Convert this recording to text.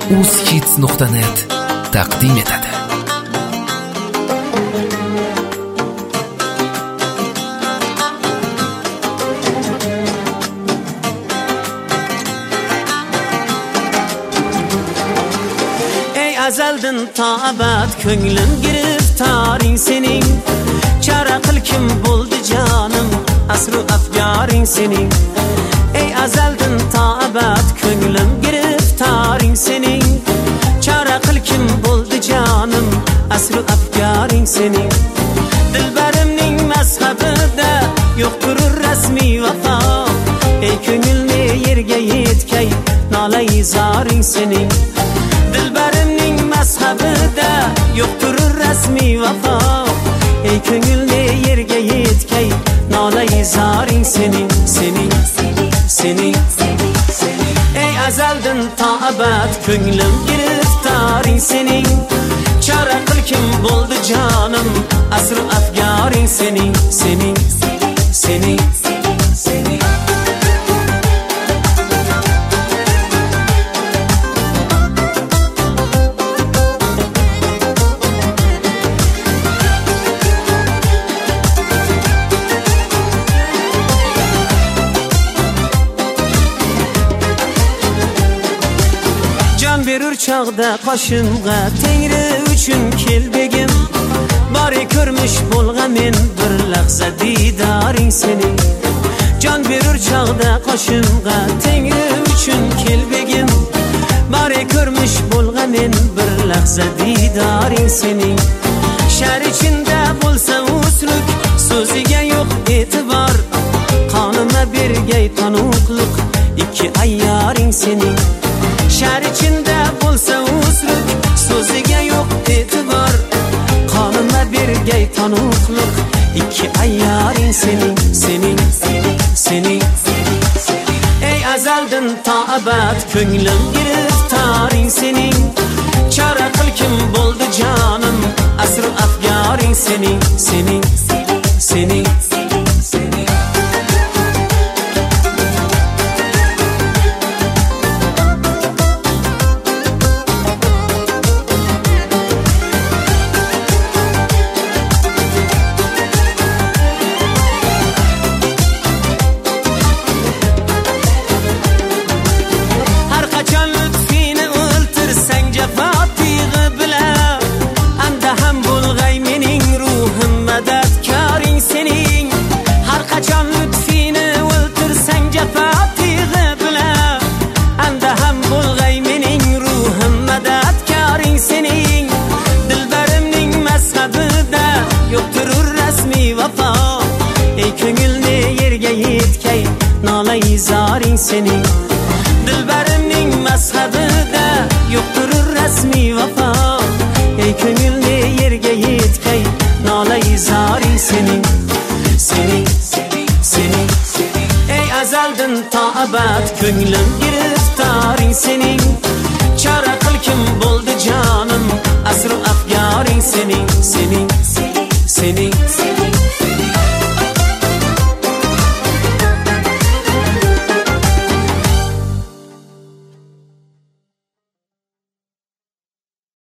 uzhits.net taqdim etadi. Azaldan ta abad ko'nglim giriftaring sening. Chora qil kim bo'ldi jonim, asru afgaring sening. Ey azaldan ta abad ko'nglim giriftaring sening. Chora qil kim bo'ldi jonim, asru afgaring sening. Dilbarimning mazhabida yo'qdir rasmiy vafo. Ey ko'ngilni yerga yetkay, nolay zoring sening. Dilbarimning mazhabida yo'qdir rasmiy vafo. Ey ko'ngilni yerga yetkay, nolay zoring sening, sening, sening. Ey azaldan ta abad ko'nglim giriftaring sening. Chora qil kim bo'ldi jonim, asru afgaring sening, sening, sening, sening. Berur çağda qoshimga tengri uchun kelbegim. Bari ko'rmish bo'lgan men bir lahza didoring sening. Jon berur çağda qoshimga tengri uchun kelbegim. Bari ko'rmish bo'lgan men bir lahza didoring sening. Shar ichida bo'lsa usruk, so'ziga yo'q e'tibor. Qonimga bergay tanuqliq, ikki ayyoring sening. Shar ichida bo'lsa usruk, so'ziga yo'q e'tibor. Qonimga bergay tanuqliq, ikki ayyoring sening, sening, sening. Ey azaldan ta abad ko'nglim giriftaring sening. Chora qil kim bo'ldi jonim, asru afgaring sening, sening, sening, sening. Ey ko'ngilni yerga yetkay, nolay zoring sening. Dilbarimning mazhabida yo'qdir rasmiy vafo. Ey ko'ngilni yerga yetkay, nolay zoring sening, sening, sening. Ey azaldan ta abad ko'nglim giriftaring sening. Chora qil kim bo'ldi jonim, asru afgaring sening, sening.